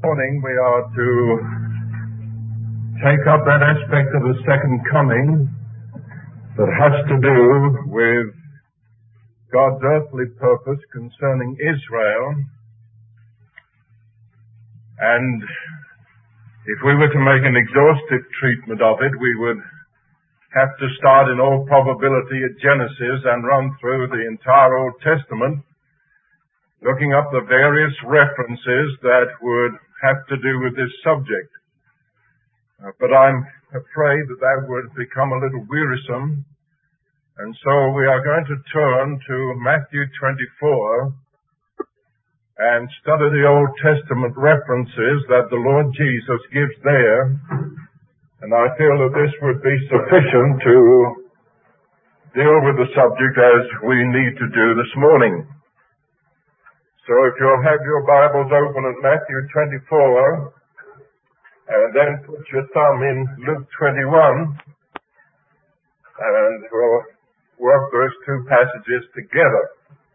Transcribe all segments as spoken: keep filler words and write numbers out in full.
morning we are to take up that aspect of the second coming that has to do with God's earthly purpose concerning Israel. And if we were to make an exhaustive treatment of it, we would have to start in all probability at Genesis and run through the entire Old Testament, looking up the various references that would have to do with this subject. Uh, but I'm afraid that that would become a little wearisome, and so we are going to turn to Matthew twenty-four and study the Old Testament references that the Lord Jesus gives there, and I feel that this would be sufficient to deal with the subject as we need to do this morning. So if you'll have your Bibles open at Matthew twenty-four, and then put your thumb in Luke twenty-one, and we'll work those two passages together.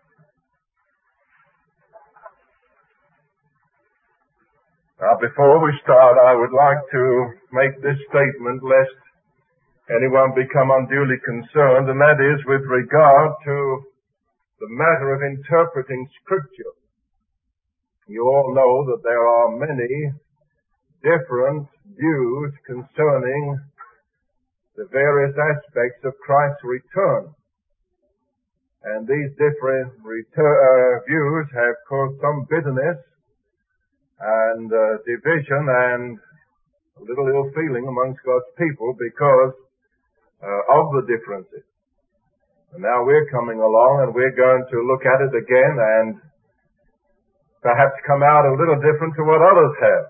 Now, before we start, I would like to make this statement lest anyone become unduly concerned, and that is with regard to the matter of interpreting Scripture. You all know that there are many different views concerning the various aspects of Christ's return. And these different retur- uh, views have caused some bitterness and uh, division and a little ill feeling amongst God's people because uh, of the differences. And now we're coming along and we're going to look at it again and perhaps come out a little different to what others have.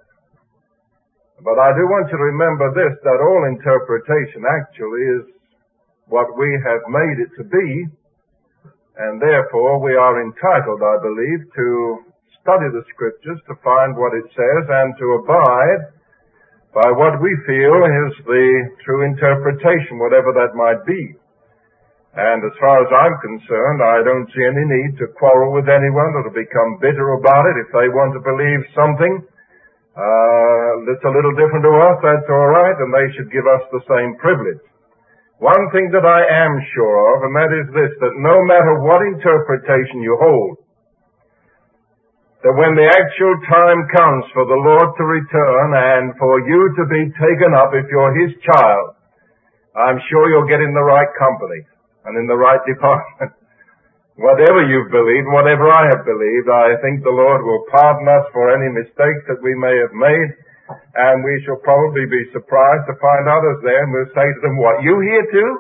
But I do want you to remember this, that all interpretation actually is what we have made it to be, and therefore we are entitled, I believe, to study the Scriptures to find what it says and to abide by what we feel is the true interpretation, whatever that might be. And as far as I'm concerned, I don't see any need to quarrel with anyone or to become bitter about it. If they want to believe something uh, that's a little different to us, that's all right, and they should give us the same privilege. One thing that I am sure of, and that is this, that no matter what interpretation you hold, that when the actual time comes for the Lord to return and for you to be taken up, if you're His child, I'm sure you'll get in the right company and in the right department. Whatever you've believed, whatever I have believed, I think the Lord will pardon us for any mistakes that we may have made, and we shall probably be surprised to find others there, and we'll say to them, what, you here too?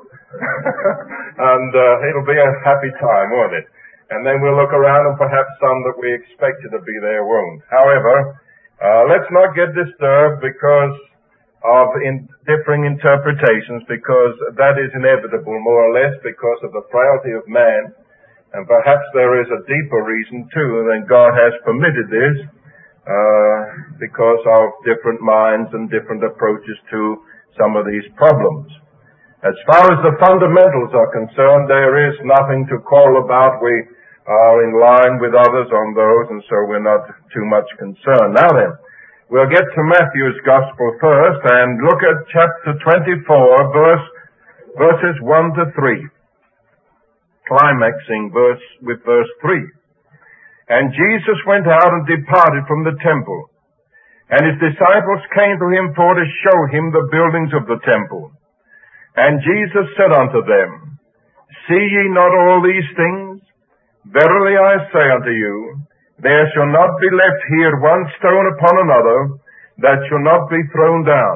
and uh, it'll be a happy time, won't it? And then we'll look around and perhaps some that we expected to be there won't. However, uh, let's not get disturbed because of in differing interpretations, because that is inevitable, more or less, because of the frailty of man, and perhaps there is a deeper reason too, than God has permitted this, uh, because of different minds and different approaches to some of these problems. As far as the fundamentals are concerned, there is nothing to quarrel about. We are in line with others on those, and so we're not too much concerned. Now then, we'll get to Matthew's Gospel first and look at chapter twenty-four, verse, verses one to three. Climaxing verse with verse three. And Jesus went out and departed from the temple, and his disciples came to him for to show him the buildings of the temple. And Jesus said unto them, See ye not all these things? Verily I say unto you, there shall not be left here one stone upon another that shall not be thrown down.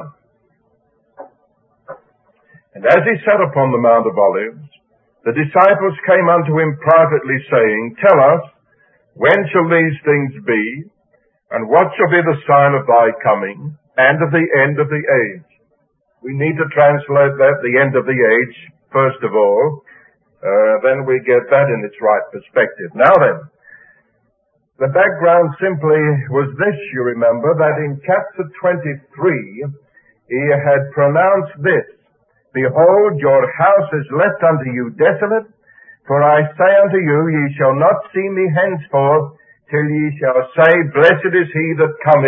And as he sat upon the Mount of Olives, the disciples came unto him privately, saying, Tell us, when shall these things be? And what shall be the sign of thy coming, and of the end of the age? We need to translate that, the end of the age, first of all. Uh, then we get that in its right perspective. Now then, the background simply was this, you remember, that in chapter twenty-three, he had pronounced this, Behold, your house is left unto you desolate, for I say unto you, ye shall not see me henceforth, till ye shall say, Blessed is he that cometh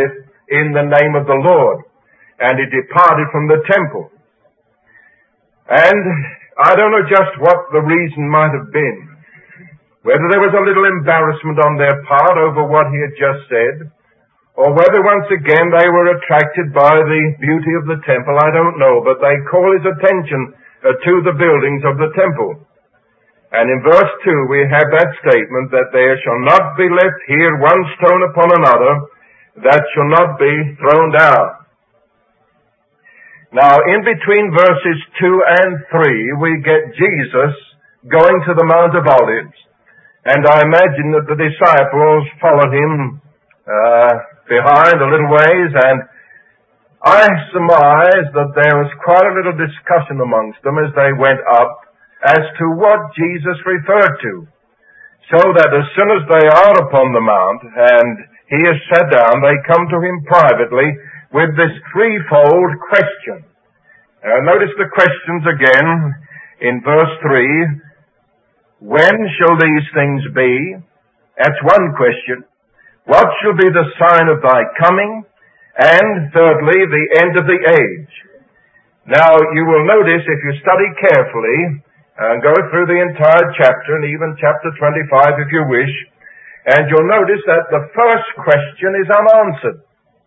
in the name of the Lord. And he departed from the temple. And I don't know just what the reason might have been. Whether there was a little embarrassment on their part over what he had just said, or whether once again they were attracted by the beauty of the temple, I don't know. But they call his attention uh, to the buildings of the temple. And in verse two we have that statement that there shall not be left here one stone upon another that shall not be thrown down. Now, in between verses two and three, we get Jesus going to the Mount of Olives. And I imagine that the disciples followed him uh, behind a little ways, and I surmise that there was quite a little discussion amongst them as they went up as to what Jesus referred to. So that as soon as they are upon the mount and he is sat down, they come to him privately with this threefold question. Uh, notice the questions again in verse three. When shall these things be? That's one question. What shall be the sign of thy coming? And thirdly, the end of the age. Now, you will notice if you study carefully, and go through the entire chapter, and even chapter twenty-five if you wish, and you'll notice that the first question is unanswered.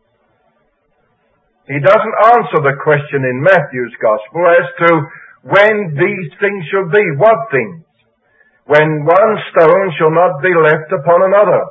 He doesn't answer the question in Matthew's Gospel as to when these things shall be. What things? When one stone shall not be left upon another.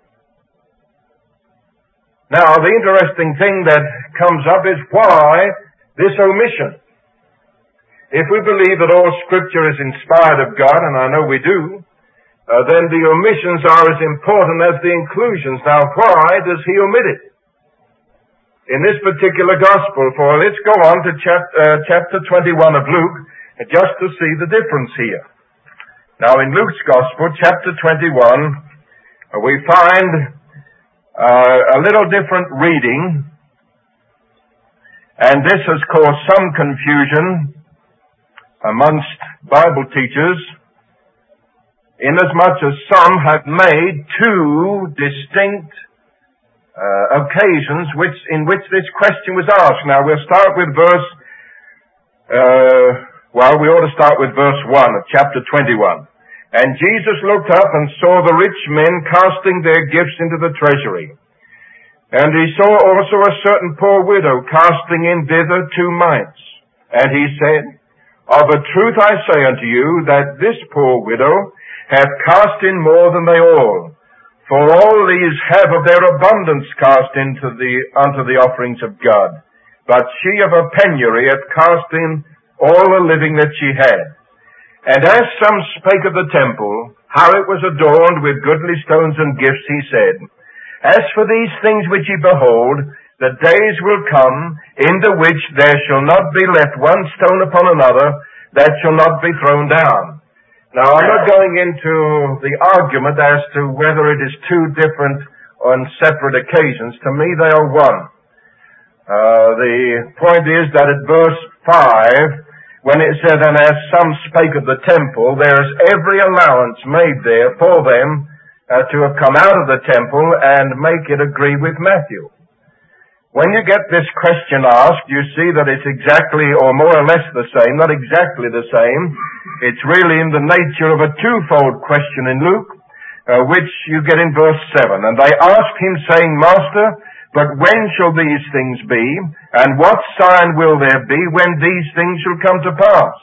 Now, the interesting thing that comes up is why this omission? If we believe that all Scripture is inspired of God, and I know we do, uh, then the omissions are as important as the inclusions. Now, why does he omit it in this particular Gospel? For let's go on to chap- uh, chapter twenty-one of Luke, just to see the difference here. Now, in Luke's Gospel, chapter twenty-one, uh, we find uh, a little different reading, and this has caused some confusion amongst Bible teachers, inasmuch as some have made two distinct uh, occasions which in which this question was asked. Now, we'll start with verse, uh, well, we ought to start with verse one of chapter twenty-one. And Jesus looked up and saw the rich men casting their gifts into the treasury. And he saw also a certain poor widow casting in thither two mites. And he said, Of a truth I say unto you, that this poor widow hath cast in more than they all. For all these have of their abundance cast into the unto the offerings of God. But she of her penury hath cast in all the living that she had. And as some spake of the temple, how it was adorned with goodly stones and gifts, he said, As for these things which ye behold, the days will come, in the which there shall not be left one stone upon another, that shall not be thrown down. Now, I'm not going into the argument as to whether it is two different on separate occasions. To me, they are one. Uh, the point is that at verse five, when it says, And as some spake of the temple, there is every allowance made there for them uh, to have come out of the temple and make it agree with Matthew. When you get this question asked, you see that it's exactly or more or less the same, not exactly the same. It's really in the nature of a twofold question in Luke, uh, which you get in verse seven. And they asked him, saying, Master, but when shall these things be? And what sign will there be when these things shall come to pass?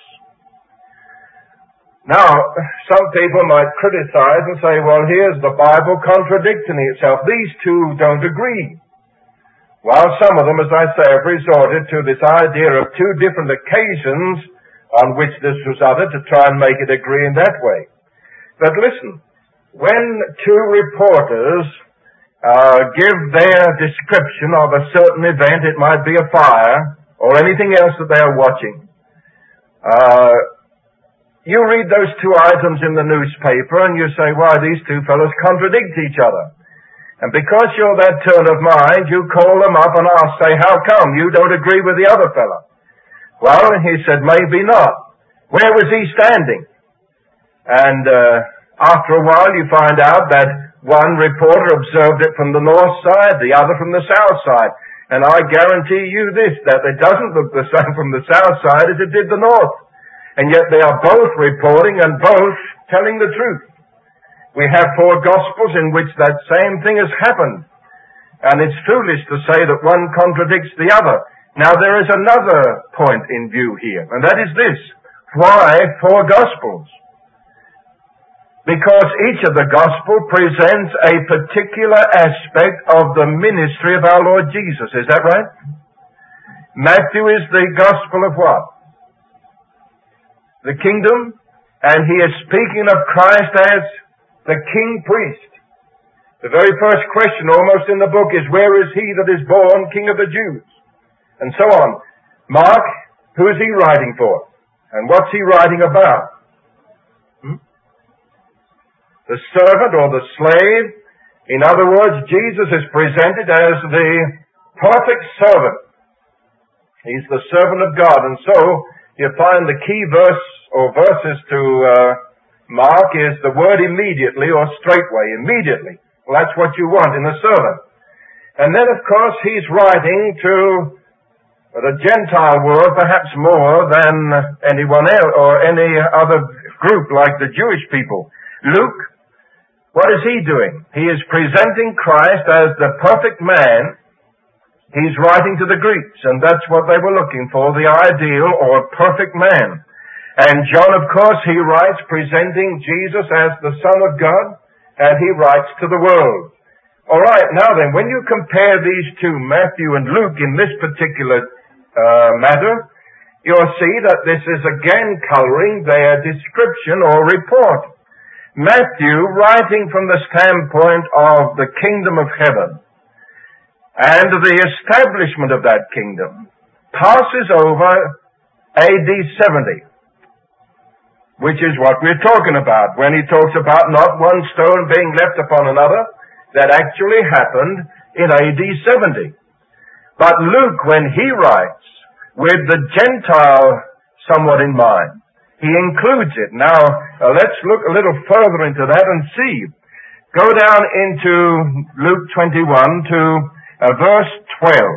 Now, some people might criticize and say, well, here's the Bible contradicting itself. These two don't agree. Well, some of them, as I say, have resorted to this idea of two different occasions on which this was uttered to try and make it agree in that way. But listen, when two reporters uh, give their description of a certain event, it might be a fire or anything else that they are watching, uh, you read those two items in the newspaper and you say, why, these two fellows contradict each other. And because you're that turn of mind, you call them up and ask, say, how come you don't agree with the other fellow? Well, he said, maybe not. Where was he standing? And uh, after a while you find out that One reporter observed it from the north side, the other from the south side. And I guarantee you this, that it doesn't look the same from the south side as it did the north. And yet they are both reporting and both telling the truth. We have four Gospels in which that same thing has happened. And it's foolish to say that one contradicts the other. Now there is another point in view here, and that is this. Why four Gospels? Because each of the Gospel presents a particular aspect of the ministry of our Lord Jesus. Is that right? Matthew is the Gospel of what? The kingdom, and he is speaking of Christ as the King Priest. The very first question almost in the book is, where is he that is born King of the Jews? And so on. Mark, who is he writing for? And what's he writing about? Hmm? The servant or the slave. In other words, Jesus is presented as the perfect servant. He's the servant of God. And so, you find the key verse or verses to uh, Mark is the word immediately or straightway. Immediately. Well, that's what you want in a servant. And then, of course, he's writing to the Gentile world perhaps more than anyone else or any other group like the Jewish people. Luke, what is he doing? He is presenting Christ as the perfect man. He's writing to the Greeks, and that's what they were looking for, the ideal or perfect man. And John, of course, he writes presenting Jesus as the Son of God, and he writes to the world. All right, now then, when you compare these two, Matthew and Luke, in this particular uh, matter, you'll see that this is again coloring their description or report. Matthew, writing from the standpoint of the kingdom of heaven and the establishment of that kingdom, passes over A D seventy, which is what we're talking about when he talks about not one stone being left upon another. That actually happened in A D seventy. But Luke, when he writes with the Gentile somewhat in mind, he includes it. Now, uh, let's look a little further into that and see. Go down into Luke twenty-one to uh, verse twelve.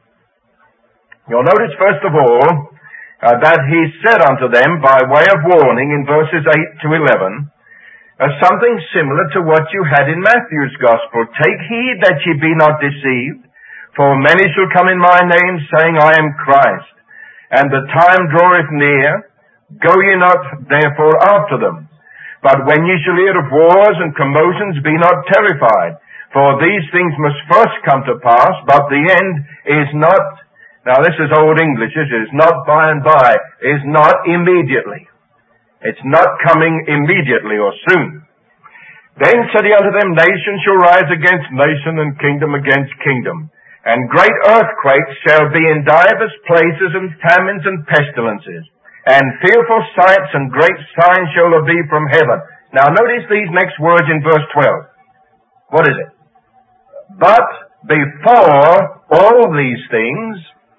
You'll notice, first of all, uh, that he said unto them by way of warning in verses eight to eleven, uh, something similar to what you had in Matthew's Gospel. Take heed that ye be not deceived, for many shall come in my name, saying, I am Christ, and the time draweth near. Go ye not therefore after them. But when ye shall hear of wars and commotions, be not terrified. For these things must first come to pass, but the end is not, now this is Old English, it is not by and by, is not immediately. It's not coming immediately or soon. Then said he unto them, nation shall rise against nation, and kingdom against kingdom. And great earthquakes shall be in divers places, and famines and pestilences. And fearful sights and great signs shall there be from heaven. Now notice these next words in verse twelve. What is it? But before all these things,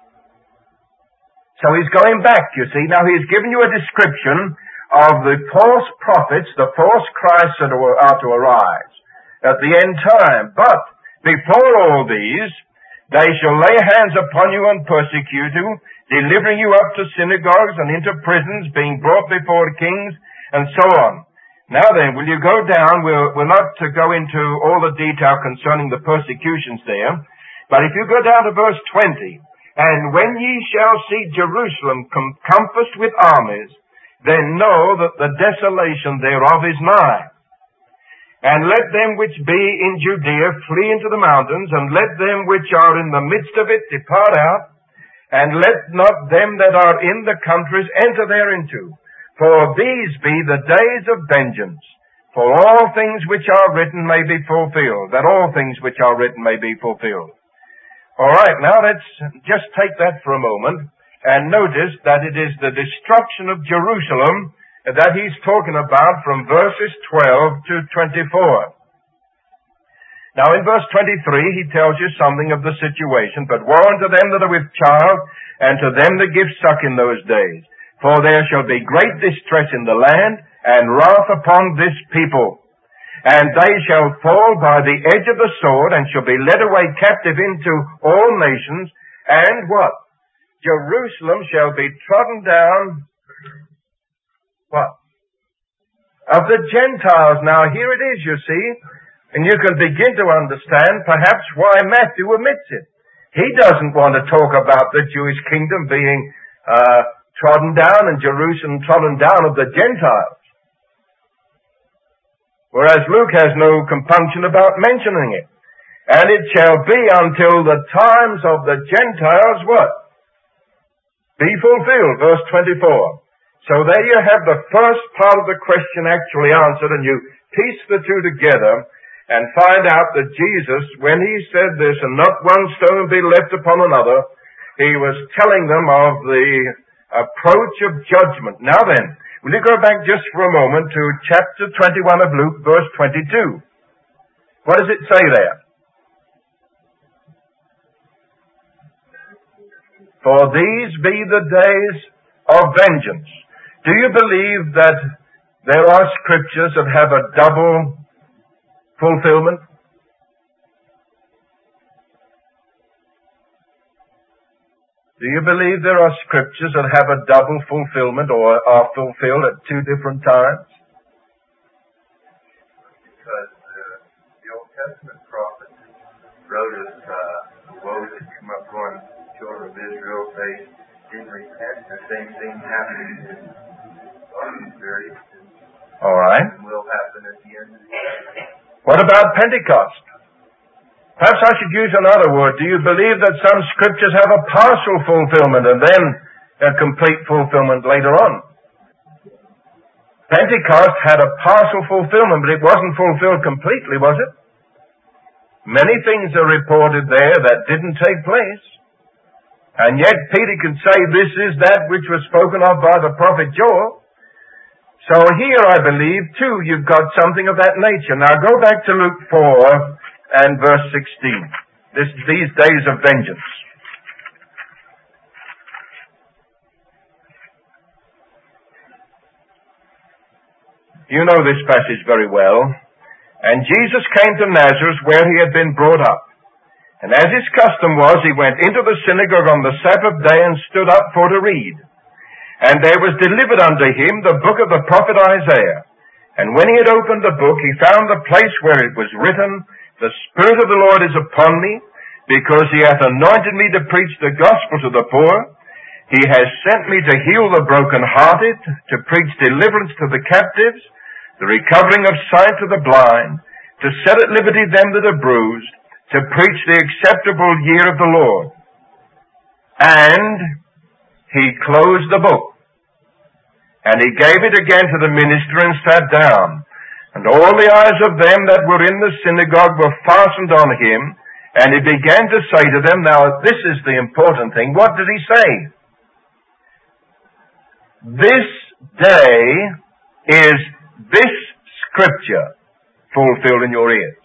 so he's going back, you see. Now he's given you a description of the false prophets, the false Christs that are to arise at the end time. But before all these, they shall lay hands upon you and persecute you, delivering you up to synagogues and into prisons, being brought before kings, and so on. Now then, will you go down? We're, we're not to go into all the detail concerning the persecutions there, but if you go down to verse twenty, and when ye shall see Jerusalem com- compassed with armies, then know that the desolation thereof is nigh. And let them which be in Judea flee into the mountains, and let them which are in the midst of it depart out, and let not them that are in the countries enter thereinto. For these be the days of vengeance, for all things which are written may be fulfilled, that all things which are written may be fulfilled. All right, now let's just take that for a moment, and notice that it is the destruction of Jerusalem that he's talking about from verses twelve to twenty-four. Now in verse twenty-three, he tells you something of the situation. But woe unto them that are with child, and to them that give suck in those days. For there shall be great distress in the land, and wrath upon this people. And they shall fall by the edge of the sword, and shall be led away captive into all nations. And what? Jerusalem shall be trodden down, what? Of the Gentiles. Now here it is, you see, and you can begin to understand perhaps why Matthew omits it. He doesn't want to talk about the Jewish kingdom being uh, trodden down and Jerusalem trodden down of the Gentiles. Whereas Luke has no compunction about mentioning it. And it shall be until the times of the Gentiles, what? Be fulfilled, verse twenty-four. So there you have the first part of the question actually answered, and you piece the two together and find out that Jesus, when he said this, and not one stone be left upon another, he was telling them of the approach of judgment. Now then, will you go back just for a moment to chapter twenty-one of Luke, verse twenty-two? What does it say there? For these be the days of vengeance. Do you believe that there are scriptures that have a double fulfillment? Do you believe there are scriptures that have a double fulfillment or are fulfilled at two different times? Because uh, the Old Testament prophet wrote us uh, woes that come up on the children of Israel. They didn't repent. The same thing happened in the period. All right. And will happen at the end of the year. What about Pentecost? Perhaps I should use another word. Do you believe that some scriptures have a partial fulfillment and then a complete fulfillment later on? Pentecost had a partial fulfillment, but it wasn't fulfilled completely, was it? Many things are reported there that didn't take place. And yet Peter can say this is that which was spoken of by the prophet Joel. So here I believe, too, you've got something of that nature. Now go back to Luke four and verse sixteen. This, these days of vengeance. You know this passage very well. And Jesus came to Nazareth where he had been brought up. And as his custom was, he went into the synagogue on the Sabbath day and stood up for to read. And there was delivered unto him the book of the prophet Isaiah. And when he had opened the book, he found the place where it was written, The Spirit of the Lord is upon me, because he hath anointed me to preach the gospel to the poor. He has sent me to heal the brokenhearted, to preach deliverance to the captives, the recovering of sight to the blind, to set at liberty them that are bruised, to preach the acceptable year of the Lord. And he closed the book, and he gave it again to the minister and sat down. And all the eyes of them that were in the synagogue were fastened on him, and he began to say to them, now this is the important thing, what did he say? This day is this scripture fulfilled in your ears.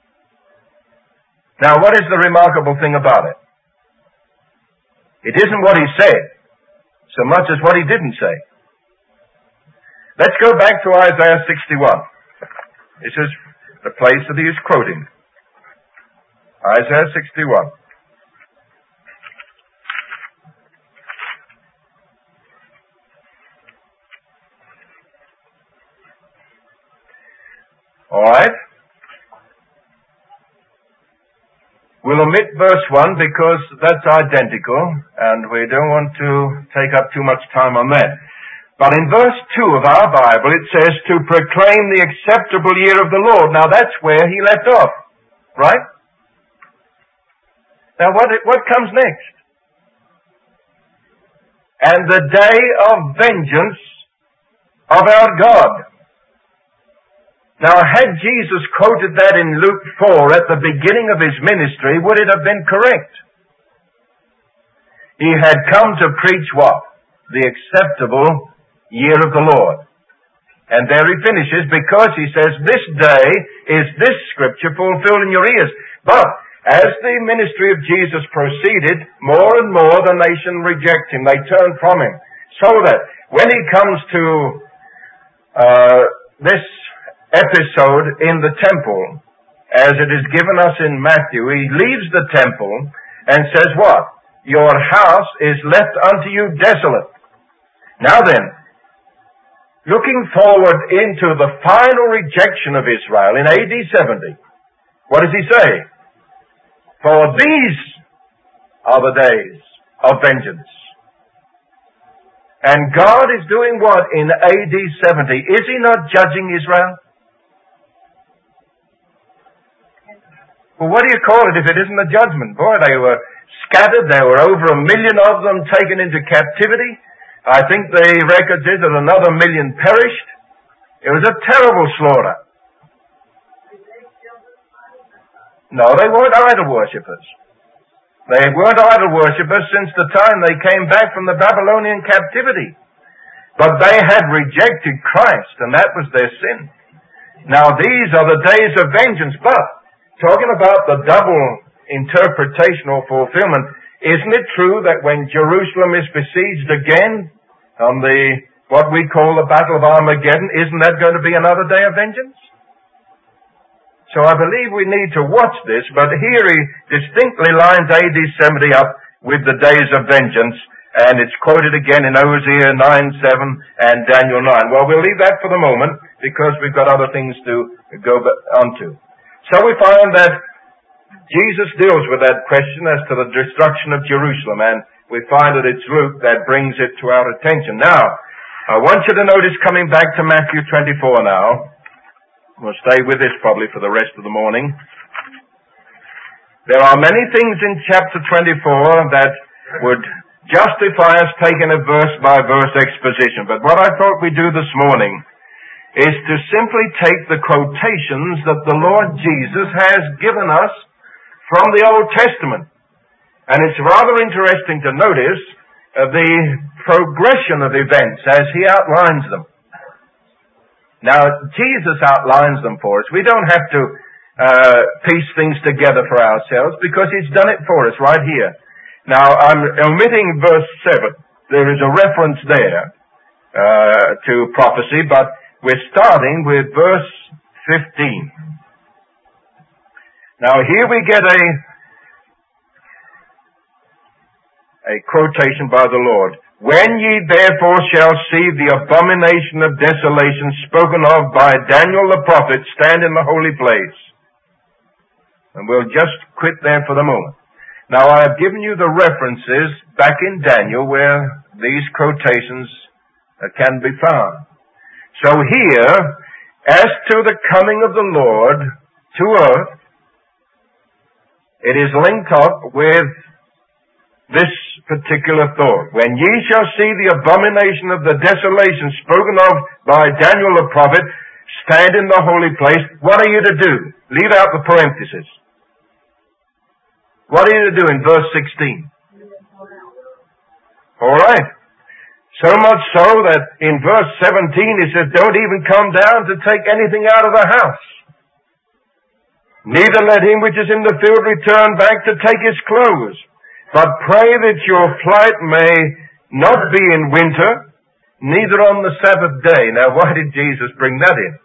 Now what is the remarkable thing about it? It isn't what he said so much as what he didn't say. Let's go back to Isaiah sixty-one. This is the place that he is quoting. Isaiah sixty-one. All right. We'll omit verse one because that's identical, and we don't want to take up too much time on that. But in verse two of our Bible, it says, to proclaim the acceptable year of the Lord. Now that's where he left off, right? Now what, what comes next? And the day of vengeance of our God. Now, had Jesus quoted that in Luke four at the beginning of his ministry, would it have been correct? He had come to preach what? The acceptable year of the Lord. And there he finishes, because he says, this day is this scripture fulfilled in your ears. But as the ministry of Jesus proceeded, more and more the nation reject him. They turn from him. So that when he comes to uh, this episode in the temple, as it is given us in Matthew. He leaves the temple and says what? Your house is left unto you desolate. Now then, looking forward into the final rejection of Israel in A D seventy, what does he say? For these are the days of vengeance. And God is doing what in A D seventy? Is He not judging Israel? Well, what do you call it if it isn't a judgment? Boy, they were scattered. There were over a million of them taken into captivity. I think the record is that another million perished. It was a terrible slaughter. No, they weren't idol worshippers. They weren't idol worshippers since the time they came back from the Babylonian captivity. But they had rejected Christ, and that was their sin. Now these are the days of vengeance. But, talking about the double interpretation or fulfillment, isn't it true that when Jerusalem is besieged again on the, what we call the Battle of Armageddon, isn't that going to be another day of vengeance? So I believe we need to watch this, but here he distinctly lines A D seventy up with the days of vengeance, and it's quoted again in Hosea nine seven and Daniel nine. Well, we'll leave that for the moment, because we've got other things to go on to. So we find that Jesus deals with that question as to the destruction of Jerusalem, and we find that it's Luke that brings it to our attention. Now, I want you to notice, coming back to Matthew twenty-four now, we'll stay with this probably for the rest of the morning. There are many things in chapter twenty-four that would justify us taking a verse-by-verse exposition, but what I thought we'd do this morning is to simply take the quotations that the Lord Jesus has given us from the Old Testament. And it's rather interesting to notice uh, the progression of events as He outlines them. Now, Jesus outlines them for us. We don't have to uh, piece things together for ourselves, because He's done it for us right here. Now, I'm omitting verse seven. There is a reference there uh, to prophecy, but we're starting with verse fifteen. Now, here we get a, a quotation by the Lord. When ye therefore shall see the abomination of desolation spoken of by Daniel the prophet stand in the holy place. And we'll just quit there for the moment. Now, I have given you the references back in Daniel where these quotations uh, can be found. So here, as to the coming of the Lord to earth, it is linked up with this particular thought. When ye shall see the abomination of the desolation spoken of by Daniel the prophet stand in the holy place, what are you to do? Leave out the parenthesis. What are you to do in verse sixteen? All right. So much so that in verse seventeen he says, don't even come down to take anything out of the house. Neither let him which is in the field return back to take his clothes. But pray that your flight may not be in winter, neither on the Sabbath day. Now, why did Jesus bring that in?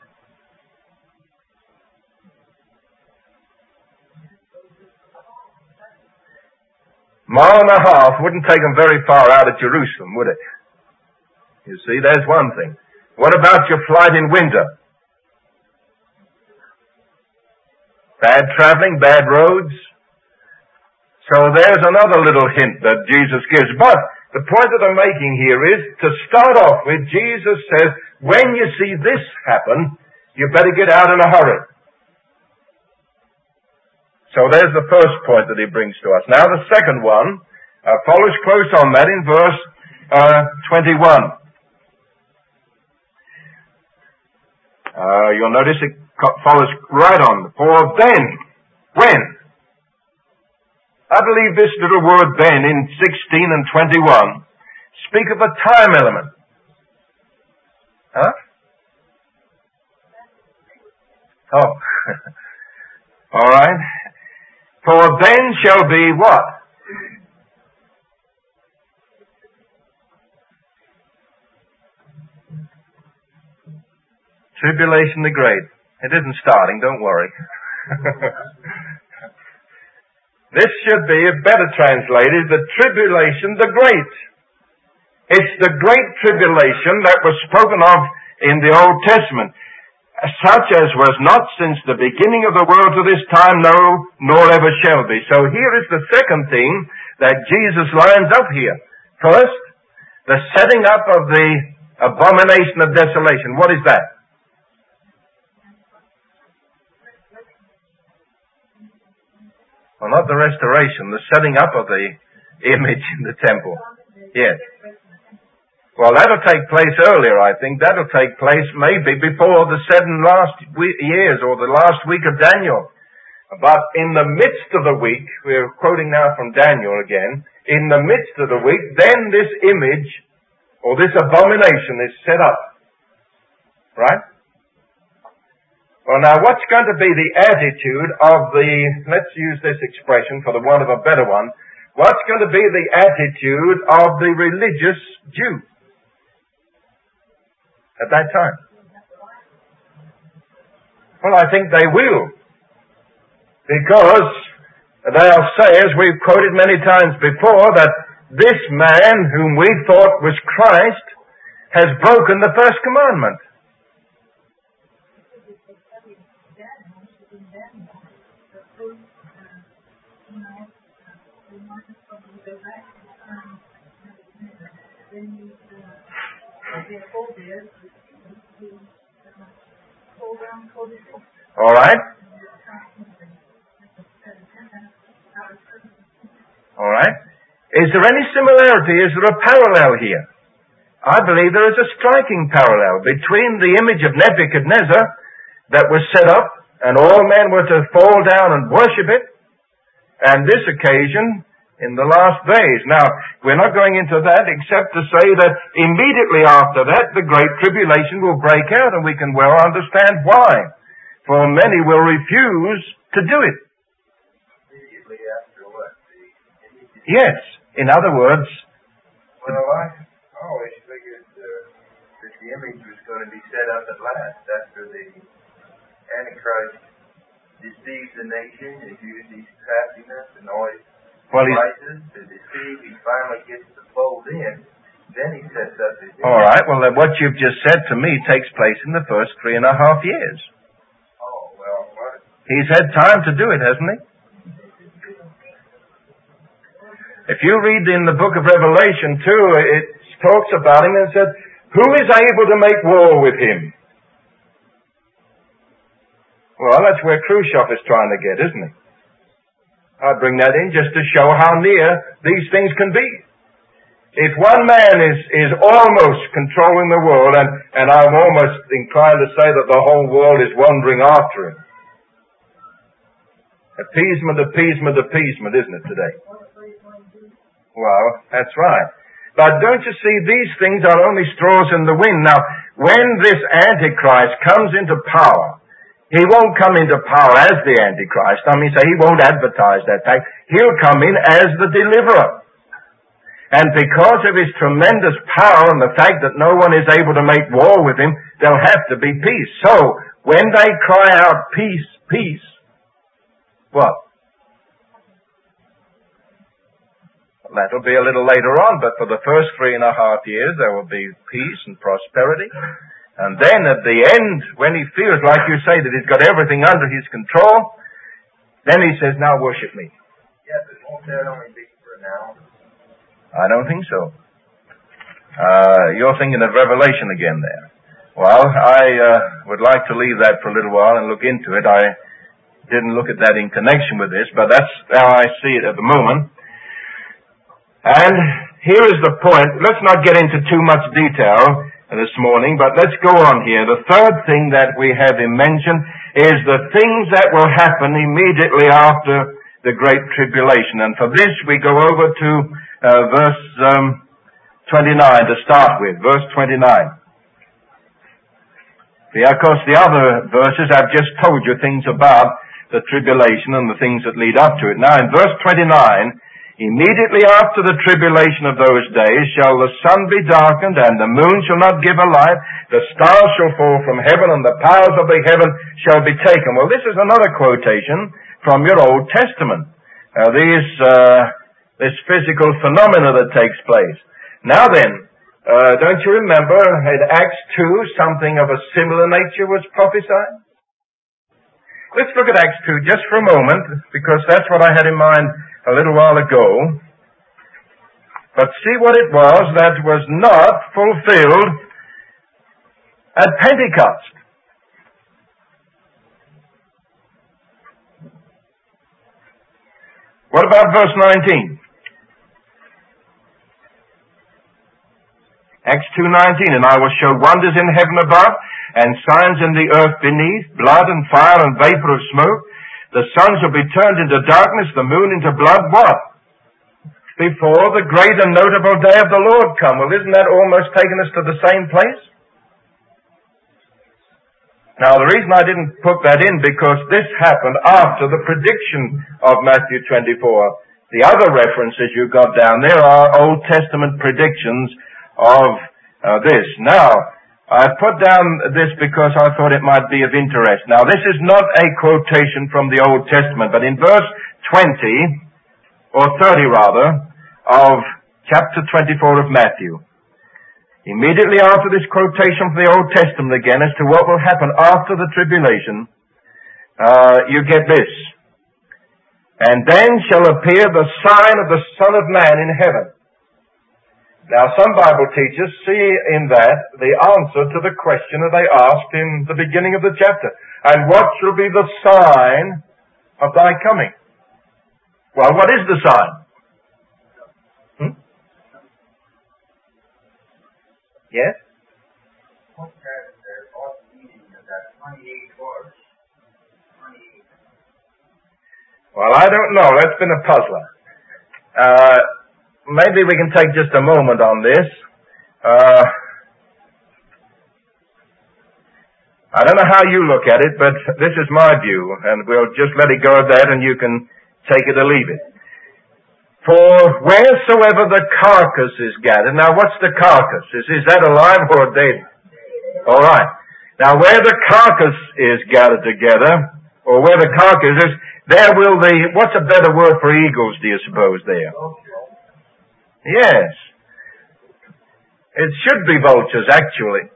Mile and a half wouldn't take them very far out of Jerusalem, would it? You see, there's one thing. What about your flight in winter? Bad traveling, bad roads. So there's another little hint that Jesus gives. But the point that I'm making here is, to start off with, Jesus says, when you see this happen, you better get out in a hurry. So there's the first point that he brings to us. Now the second one uh, follows close on that in verse uh, twenty-one. Uh, you'll notice it follows right on. For then, when? I believe this little word then in sixteen and twenty-one speak of a time element. Huh? Oh. All right. For then shall be what? Tribulation the great. It isn't starting, don't worry. This should be better translated, the tribulation, the great. It's the great tribulation that was spoken of in the Old Testament, such as was not since the beginning of the world to this time, no, nor ever shall be. So here is the second thing that Jesus lines up here. First, the setting up of the abomination of desolation. What is that? Well, not the restoration, the setting up of the image in the temple. Yes. Well, that'll take place earlier, I think. That'll take place maybe before the seven last years or the last week of Daniel. But in the midst of the week, we're quoting now from Daniel again, in the midst of the week, then this image or this abomination is set up. Right? Well, now, what's going to be the attitude of the, let's use this expression for the want of a better one, what's going to be the attitude of the religious Jew at that time? Well, I think they will. Because they'll say, as we've quoted many times before, that this man whom we thought was Christ has broken the first commandment. All right? All right? Is there any similarity? Is there a parallel here? I believe there is a striking parallel between the image of Nebuchadnezzar that was set up and all men were to fall down and worship it, and this occasion in the last days. Now, we're not going into that except to say that immediately after that, the great tribulation will break out, and we can well understand why. For many will refuse to do it. Immediately after what? The yes. In other words... Well, I always figured uh, that the image was going to be set up at last after the Antichrist deceives the nation, has used his craftiness and always well, devices to deceive. He finally gets the fold in. Then he sets up his image. All right. Well, then what you've just said to me takes place in the first three and a half years. Oh, well, what? He's had time to do it, hasn't he? If you read in the book of Revelation too, it talks about him and said, who is able to make war with him? Well, that's where Khrushchev is trying to get, isn't it? I bring that in just to show how near these things can be. If one man is, is almost controlling the world, and, and I'm almost inclined to say that the whole world is wandering after him. Appeasement, appeasement, appeasement, isn't it today? Well, that's right. But don't you see, these things are only straws in the wind. Now, when this Antichrist comes into power, he won't come into power as the Antichrist. I mean, say he won't advertise that fact. He'll come in as the deliverer. And because of his tremendous power and the fact that no one is able to make war with him, there'll have to be peace. So, when they cry out, peace, peace, what? That'll be a little later on, but for the first three and a half years, there will be peace and prosperity. And then at the end, when he feels, like you say, that he's got everything under his control, then he says, now worship me. Yeah, but won't that only be for now? I don't think so. Uh, you're thinking of Revelation again there. Well, I uh, would like to leave that for a little while and look into it. I didn't look at that in connection with this, but that's how I see it at the moment. And here is the point. Let's not get into too much detail this morning, but let's go on here. The third thing that we have mentioned is the things that will happen immediately after the Great Tribulation. And for this, we go over to uh, verse um, twenty-nine to start with. Verse twenty-nine. See, of course, the other verses I've just told you things about the tribulation and the things that lead up to it. Now, in verse twenty-nine, Immediately after the tribulation of those days shall the sun be darkened, and the moon shall not give a light, the stars shall fall from heaven, and the powers of the heaven shall be taken. Well, this is another quotation from your Old Testament. Uh, these, uh, this physical phenomena that takes place. Now then, uh, don't you remember in Acts two, something of a similar nature was prophesied? Let's look at Acts two just for a moment, because that's what I had in mind a little while ago. But see what it was that was not fulfilled at Pentecost. What about verse nineteen? Acts two nineteen, and I will show wonders in heaven above, and signs in the earth beneath, blood and fire and vapor of smoke. The sun shall be turned into darkness, the moon into blood. What? Before the great and notable day of the Lord come. Well, isn't that almost taking us to the same place? Now, the reason I didn't put that in, because this happened after the prediction of Matthew twenty-four. The other references you got down there are Old Testament predictions of uh, this. Now, I put down this because I thought it might be of interest. Now, this is not a quotation from the Old Testament, but in verse twenty, or thirty rather, of chapter twenty-four of Matthew, immediately after this quotation from the Old Testament again as to what will happen after the tribulation, uh, you get this. And then shall appear the sign of the Son of Man in heaven. Now, some Bible teachers see in that the answer to the question that they asked in the beginning of the chapter. And what shall be the sign of thy coming? Well, what is the sign? Hmm? Yes? Well, I don't know. That's been a puzzler. Uh, maybe we can take just a moment on this. Uh, I don't know how you look at it, but this is my view, and we'll just let it go at that, and you can take it or leave it. For wheresoever the carcass is gathered. Now, what's the carcass? Is, is that alive or dead? All right. Now, where the carcass is gathered together, or where the carcass is, there will the, what's a better word for eagles, do you suppose, there? Yes. It should be vultures, actually.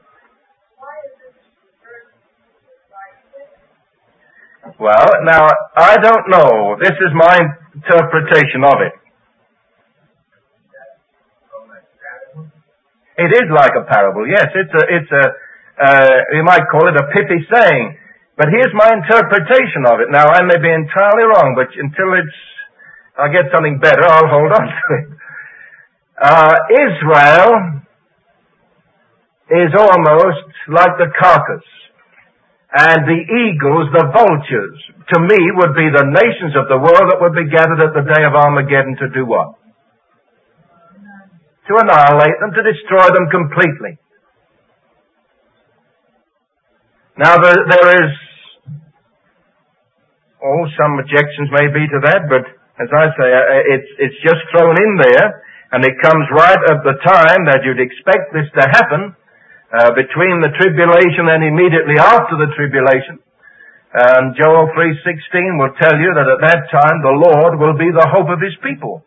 Well, now, I don't know. This is my interpretation of it. It is like a parable, yes. It's a, it's a, uh, you might call it a pithy saying. But here's my interpretation of it. Now, I may be entirely wrong, but until it's, I get something better, I'll hold on to it. Uh, Israel is almost like the carcass. And the eagles, the vultures, to me would be the nations of the world that would be gathered at the day of Armageddon to do what? To annihilate them, to destroy them completely. Now, there, there is, oh, some objections may be to that, but as I say, it's, it's just thrown in there, and it comes right at the time that you'd expect this to happen, uh, between the tribulation and immediately after the tribulation. And Joel three sixteen will tell you that at that time the Lord will be the hope of His people.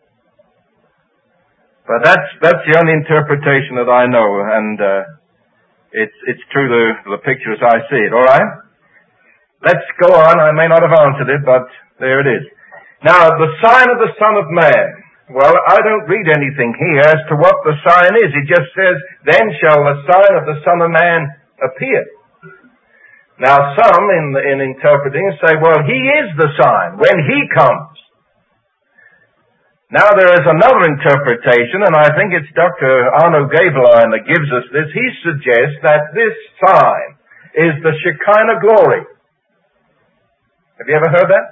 But that's, that's the only interpretation that I know, and, uh, It's, it's true, the, the picture as I see it. All right? Let's go on. I may not have answered it, but there it is. Now, the sign of the Son of Man. Well, I don't read anything here as to what the sign is. It just says, then shall the sign of the Son of Man appear. Now, some in, in interpreting say, well, He is the sign when He comes. Now, there is another interpretation, and I think it's Doctor Arno Gaebelein that gives us this. He suggests that this sign is the Shekinah glory. Have you ever heard that?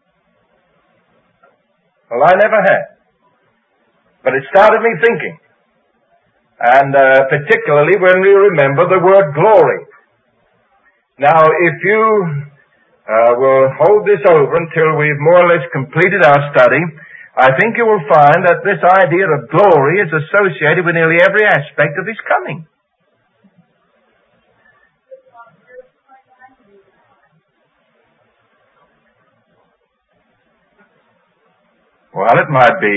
Well, I never had. But it started me thinking. And uh, particularly when we remember the word glory. Now, if you uh, will hold this over until we've more or less completed our study, I think you will find that this idea of glory is associated with nearly every aspect of his coming. Well, it might be.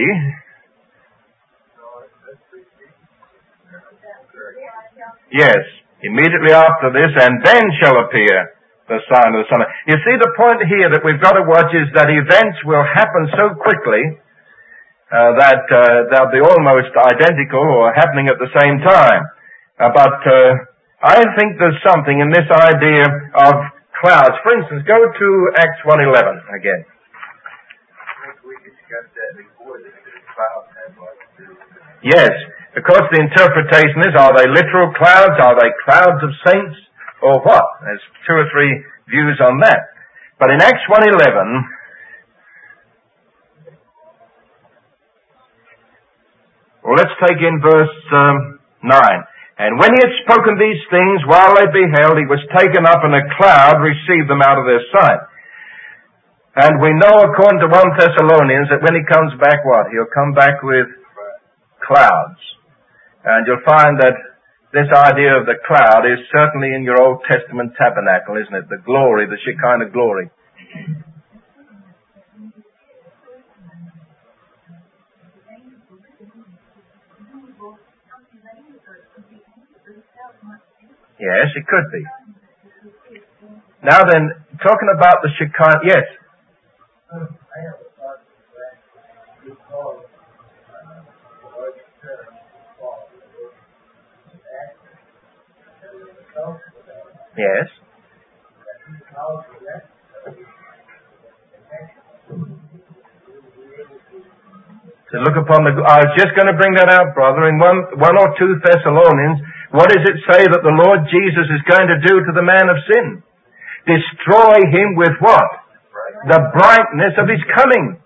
Yes, immediately after this, and then shall appear the sign of the Son. You see, the point here that we've got to watch is that events will happen so quickly uh, that uh, they'll be almost identical or happening at the same time. Uh, but uh, I think there's something in this idea of clouds. For instance, go to Acts one eleven again. Yes, because the interpretation is, are they literal clouds? Are they clouds of saints? Or what? There's two or three views on that. But in Acts one eleven, well, let's take in verse um, nine. And when he had spoken these things, while they beheld, he was taken up, and a cloud received them out of their sight. And we know, according to First Thessalonians, that when he comes back, what? He'll come back with clouds. And you'll find that this idea of the cloud is certainly in your Old Testament tabernacle, isn't it? The glory, the Shekinah glory. Yes, it could be. Now then, talking about the Shekinah, yes. Yes. To look upon the, I was just going to bring that out, brother. In one, one or two Thessalonians, what does it say that the Lord Jesus is going to do to the man of sin? Destroy him with what? The brightness of his coming.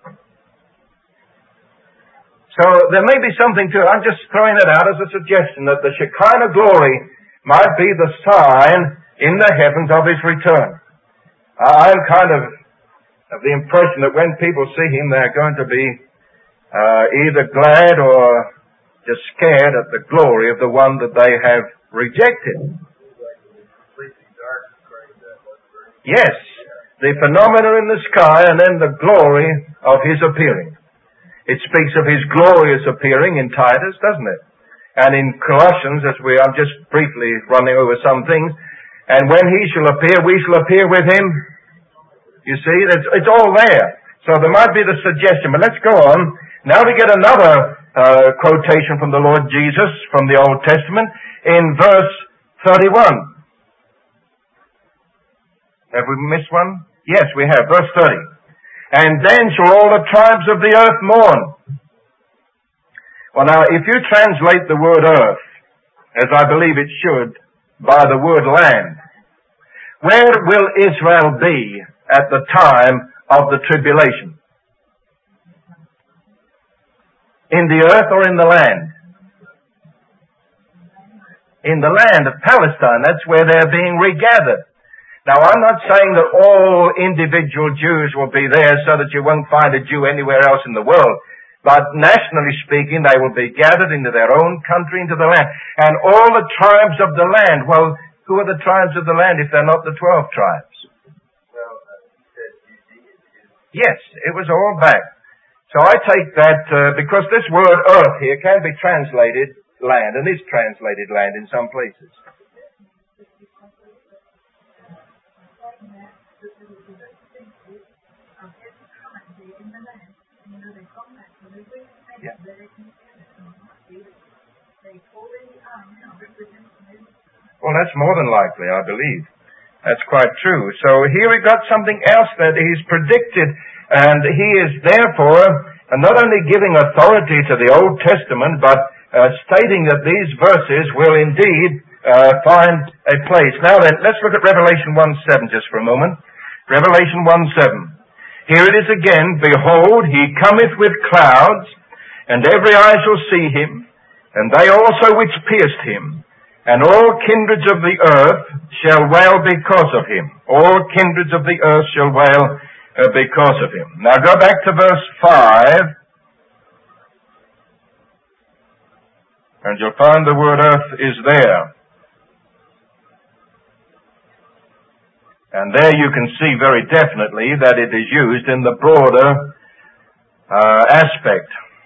So there may be something to it. I'm just throwing it out as a suggestion that the Shekinah glory might be the sign in the heavens of his return. I'm kind of of the impression that when people see him, they're going to be uh, either glad or just scared at the glory of the one that they have rejected. Yes, the phenomena in the sky and then the glory of his appearing. It speaks of his glorious appearing in Titus, doesn't it? And in Colossians, as we, I'm just briefly running over some things, and when he shall appear, we shall appear with him. You see, it's, it's all there. So there might be the suggestion, but let's go on. Now we get another uh, quotation from the Lord Jesus from the Old Testament in verse thirty-one. Have we missed one? Yes, we have. Verse thirty. And then shall all the tribes of the earth mourn. Well, now, if you translate the word earth, as I believe it should, by the word land, where will Israel be at the time of the tribulation? In the earth or in the land? In the land of Palestine. That's where they're being regathered. Now, I'm not saying that all individual Jews will be there so that you won't find a Jew anywhere else in the world. But nationally speaking, they will be gathered into their own country, into the land. And all the tribes of the land, well, who are the tribes of the land if they're not the twelve tribes? Well, uh, you said Judea. Yes, it was all back. So I take that, uh, because this word earth here can be translated land, and is translated land in some places. Yeah. Well, that's more than likely, I believe. That's quite true. So here we've got something else that he's predicted, and he is therefore not only giving authority to the Old Testament, but uh, stating that these verses will indeed uh, find a place. Now then, let's look at Revelation one seven just for a moment. Revelation one seven. Here it is again, behold, he cometh with clouds, and every eye shall see him, and they also which pierced him, and all kindreds of the earth shall wail because of him. All kindreds of the earth shall wail uh, because of him. Now go back to verse five And you'll find the word earth is there. And there you can see very definitely that it is used in the broader uh, aspect.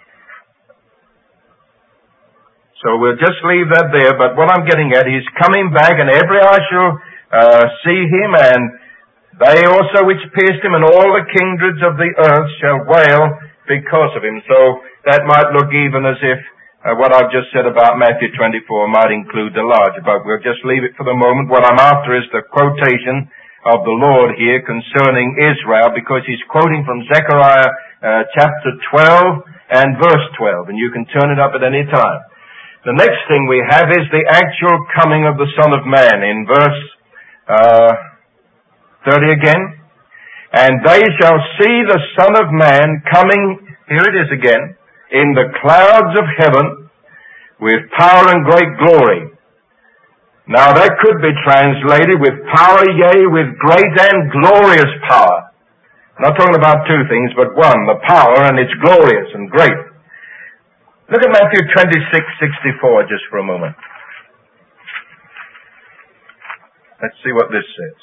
So we'll just leave that there, but what I'm getting at, he's coming back, and every eye shall uh, see him, and they also which pierced him, and all the kindreds of the earth shall wail because of him. So that might look even as if uh, what I've just said about Matthew twenty-four might include the larger, but we'll just leave it for the moment. What I'm after is the quotation of the Lord here concerning Israel, because he's quoting from Zechariah uh, chapter twelve and verse twelve, and you can turn it up at any time. The next thing we have is the actual coming of the Son of Man in verse uh, thirty again. And they shall see the Son of Man coming, here it is again, in the clouds of heaven with power and great glory. Now that could be translated with power, yea, with great and glorious power. I'm not talking about two things, but one, the power, and it's glorious and great. Look at Matthew twenty-six sixty-four just for a moment. Let's see what this says.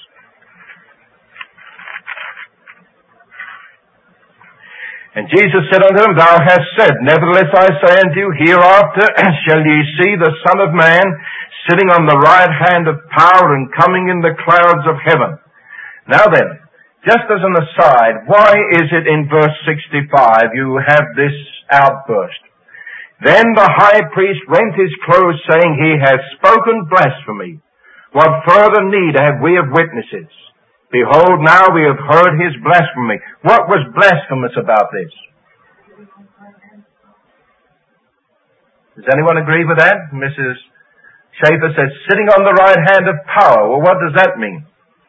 And Jesus said unto them, Thou hast said, nevertheless I say unto you, hereafter shall ye see the Son of Man sitting on the right hand of power and coming in the clouds of heaven. Now then, just as an aside, why is it in verse sixty-five you have this outburst? Then the high priest rent his clothes, saying, He has spoken blasphemy. What further need have we of witnesses? Behold, now we have heard his blasphemy. What was blasphemous about this? Does anyone agree with that? Missus Schaefer says, sitting on the right hand of power. Well, what does that mean?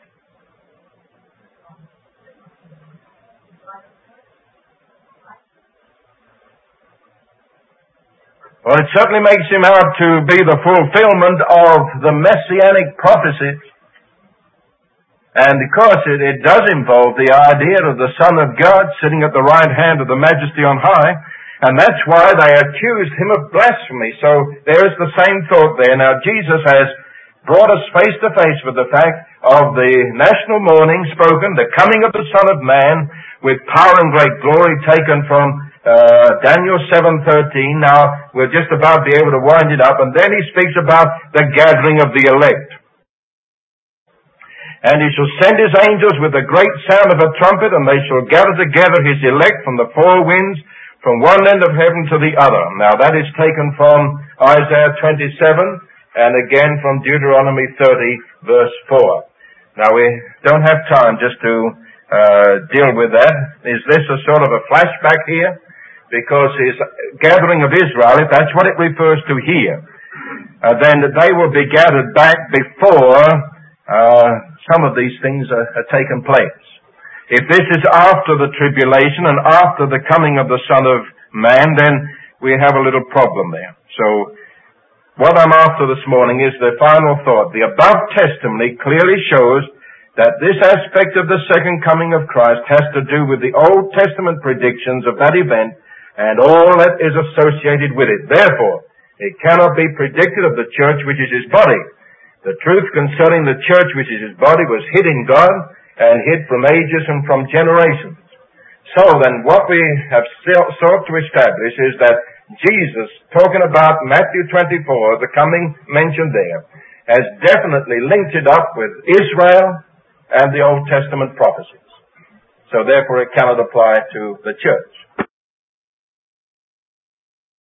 Well, it certainly makes him out to be the fulfillment of the messianic prophecies. And of course, it, it does involve the idea of the Son of God sitting at the right hand of the Majesty on high. And that's why they accused him of blasphemy. So there is the same thought there. Now, Jesus has brought us face to face with the fact of the national mourning spoken, the coming of the Son of Man with power and great glory, taken from uh, Daniel seven thirteen. Now, we're just about to be able to wind it up. And then he speaks about the gathering of the elect. And he shall send his angels with a great sound of a trumpet, and they shall gather together his elect from the four winds, from one end of heaven to the other. Now that is taken from Isaiah twenty-seven, and again from Deuteronomy thirty, verse four. Now we don't have time just to uh, deal with that. Is this a sort of a flashback here? Because his gathering of Israel, if that's what it refers to here, uh, then they will be gathered back before uh, some of these things are, are taken place. If this is after the tribulation and after the coming of the Son of Man, then we have a little problem there. So, what I'm after this morning is the final thought. The above testimony clearly shows that this aspect of the second coming of Christ has to do with the Old Testament predictions of that event and all that is associated with it. Therefore, it cannot be predicted of the church which is his body. The truth concerning the church which is his body was hid in God and hid from ages and from generations. So then what we have sought to establish is that Jesus, talking about Matthew twenty-four, the coming mentioned there, has definitely linked it up with Israel and the Old Testament prophecies. So therefore it cannot apply to the church.